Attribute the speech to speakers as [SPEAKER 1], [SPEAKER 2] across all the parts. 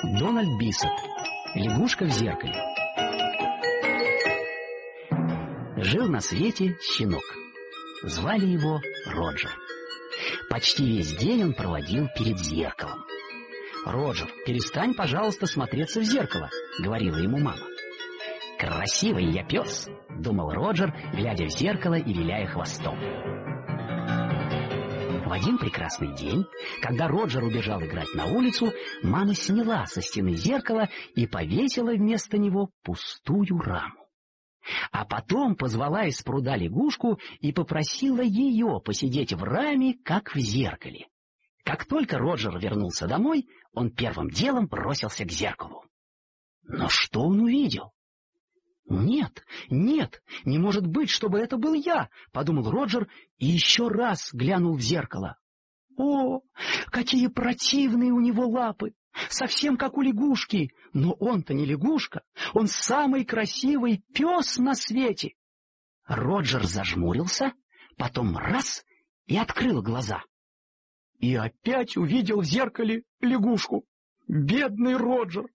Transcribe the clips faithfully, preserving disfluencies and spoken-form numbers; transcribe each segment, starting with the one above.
[SPEAKER 1] Дональд Бисет. Лягушка в зеркале. Жил на свете щенок. Звали его Роджер. Почти весь день он проводил перед зеркалом. «Роджер, перестань, пожалуйста, смотреться в зеркало», — говорила ему мама. «Красивый я пес», — думал Роджер, глядя в зеркало и виляя хвостом. В один прекрасный день, когда Роджер убежал играть на улицу, мама сняла со стены зеркало и повесила вместо него пустую раму. А потом позвала из пруда лягушку и попросила ее посидеть в раме, как в зеркале. Как только Роджер вернулся домой, он первым делом бросился к зеркалу. Но что он увидел? «Нет, нет, не может быть, чтобы это был я», — подумал Роджер и еще раз глянул в зеркало. О, какие противные у него лапы! Совсем как у лягушки, но он-то не лягушка, он самый красивый пес на свете. Роджер зажмурился, потом раз и открыл глаза. И опять увидел в зеркале лягушку. Бедный Роджер!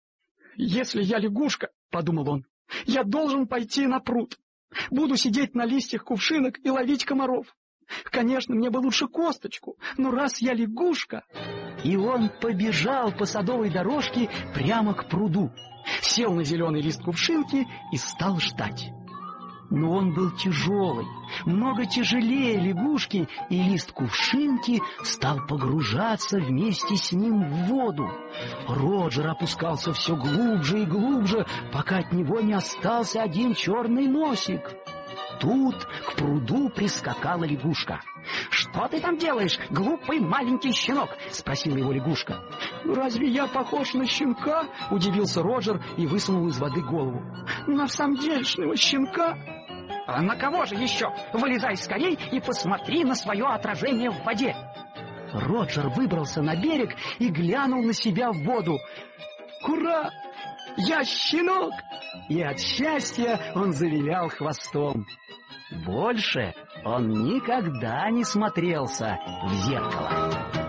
[SPEAKER 1] «Если я лягушка, — подумал он, — я должен пойти на пруд. Буду сидеть на листьях кувшинок и ловить комаров. Конечно, мне бы лучше косточку, но раз я лягушка...» И он побежал по садовой дорожке прямо к пруду, сел на зеленый лист кувшинки и стал ждать. Но он был тяжелый, много тяжелее лягушки, и лист кувшинки стал погружаться вместе с ним в воду. Роджер опускался все глубже и глубже, пока от него не остался один черный носик. Тут к пруду прискакала лягушка. «Что ты там делаешь, глупый маленький щенок?» — спросила его лягушка. «Разве я похож на щенка?» — удивился Роджер и высунул из воды голову. «На самдельшного щенка?» «А на кого же еще? Вылезай скорей и посмотри на свое отражение в воде!» Роджер выбрался на берег и глянул на себя в воду. «Ура! Я щенок!» И от счастья он завилял хвостом. Больше он никогда не смотрелся в зеркало.